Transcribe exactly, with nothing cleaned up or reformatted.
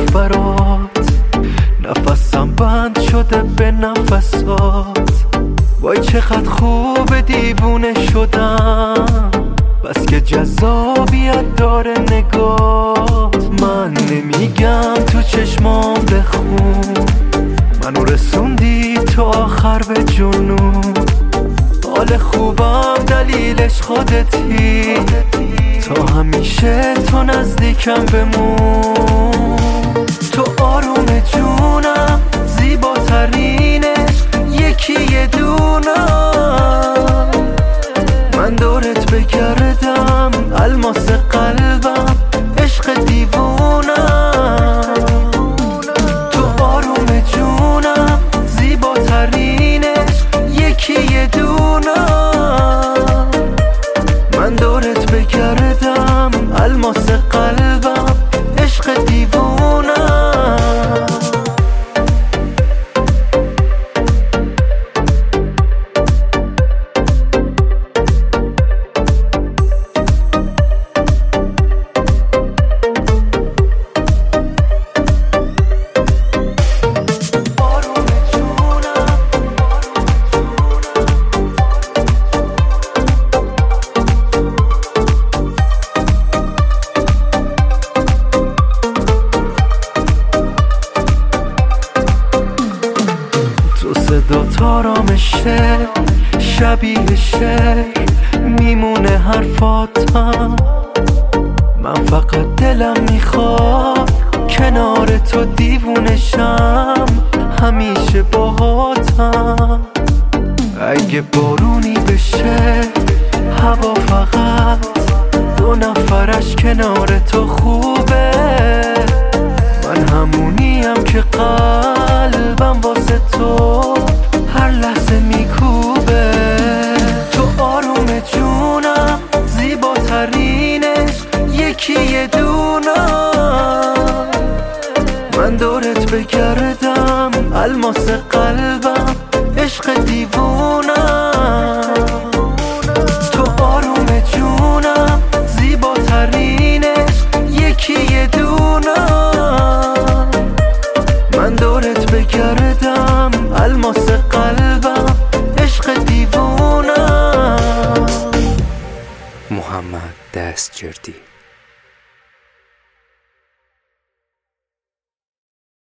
برات، نفسم بند شده به نفسات. وای چقدر خوب دیوونه شدم، بس که جذابیت داره نگات. من نمیگم تو چشمام بخون، منو رسوندی تو آخر به جنون. حال خوبم دلیلش خودتی، تا همیشه تو نزدیکم بمون. تو آروم جونم، زیباترینش یکی یه دونم. من دورت بگردم، الماس قلبم، عشق دیوونم. تو آروم جونم، زیباترینش یکی یه دونم. من دورت بگردم، الماس قلبم، عشق دیوونم. صدا تارامشه، شبیه شعر میمونه حرفاتم. من فقط دلم میخواد کنار تو دیوونشم، همیشه باهاتم. اگه بارونی بشه هوا فقط دو نفرش کنار تو خوبه. من همونیم که قلبم واسه تو هر لحظه میکوبه. تو آروم جونم، زیباترینش یکی یه دونم. من دورت بگردم، الماس قلبم، عشق دیوونم. تو آروم جونم، زیباترینش یکی یه دونم. من دورت بگردم، الماس قلبم، عشق دیوونم. محمد دستجردی.